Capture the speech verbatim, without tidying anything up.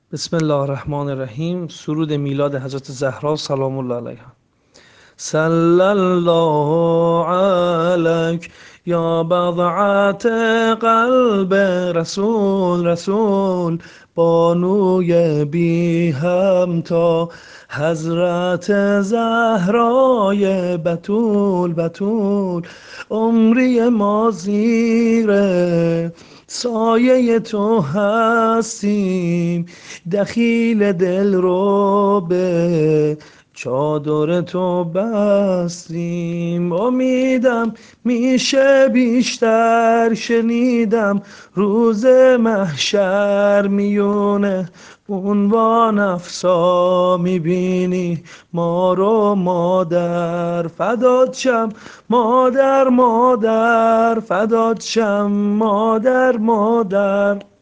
بسم الله الرحمن الرحیم. سرود میلاد حضرت زهرا سلام الله علیها. صلی الله علیک یا بضعت قلب رسول، رسول بانوی بی همتا، حضرت زهرای بتول، بتول عمری ما زیر سایه تو هستیم، دخیل دل رو به چادر تو بستیم. امیدم میشه بیشتر، شنیدم روز محشر میونه عنوان افسا میبینی ما رو. مادر فدات شم، مادر مادر فدات شم، مادر مادر.